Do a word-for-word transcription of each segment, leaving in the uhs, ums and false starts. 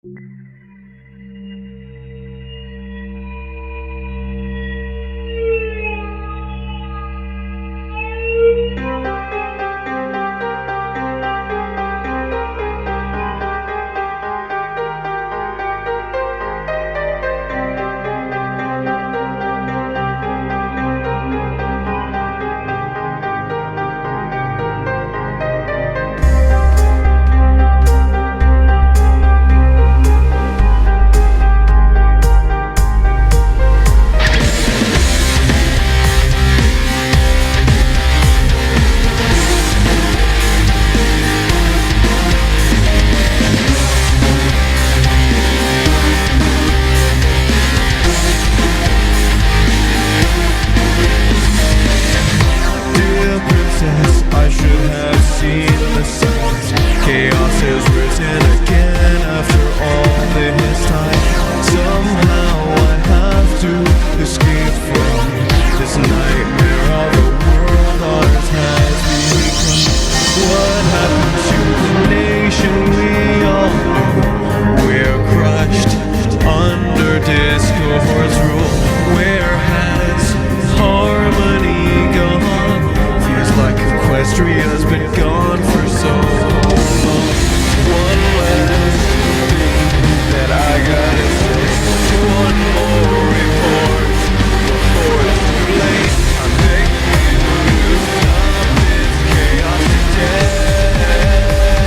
I should have seen the signs. Chaos has risen again after all this time. Somehow I have to escape from this nightmare of a world ours has become. What happened to the nation we all knew? We're crushed under discord's rule. Where has harmony gone? Feels like Equestria's been gone for so long. One last thing that I gotta say. One more report before it's too late. I'm begging you to stop this chaos today.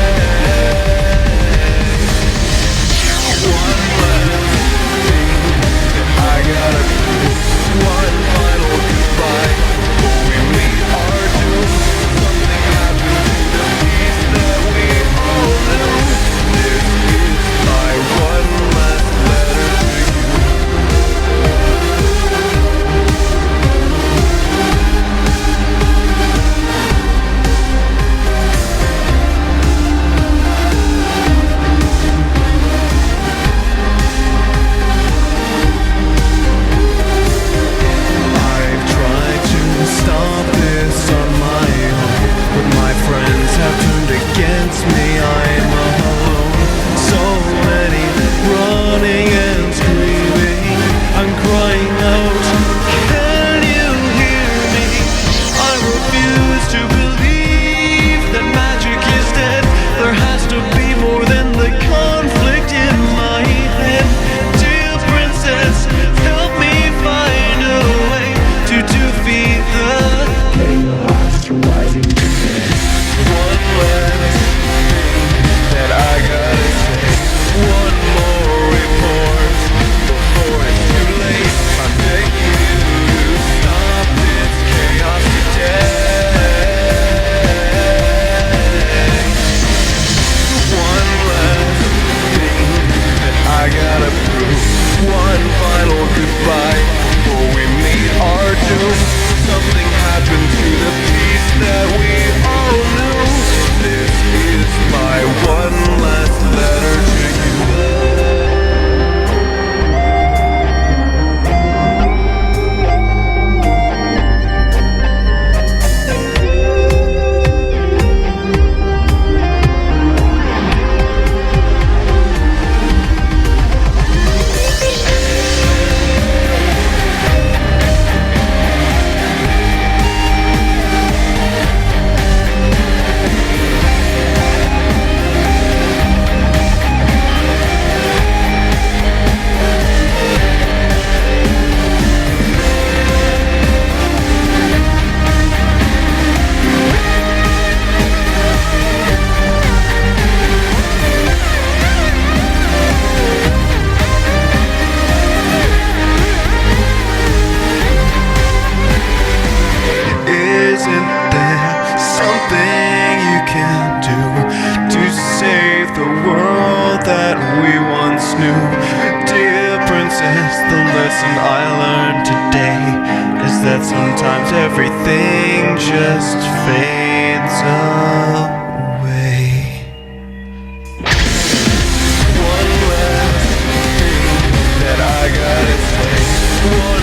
One last thing that I gotta do. One final goodbye before we meet our doom. Something happened to the peace that we all knew. This is my one last letter to you. I've tried to stop this on my own, but my friends have turned against me. I'm alone. So many running and screaming. I'm crying out, can you hear me? I refuse to believe that magic is dead. There has to be more than the conflict in my head. Dear princess, help me find a way to defeat the one last thing that I gotta say. One more report before it's too late. I'm begging you to stop this chaos today. One last thing that I gotta prove. One final goodbye before we meet our doom. Something happened to the peace that we all knew. This is my one last letter to you. Isn't there something you can do to save the world that we once knew? Dear princess, the lesson I learned today is that sometimes everything just fades away. One last thing that I gotta say. One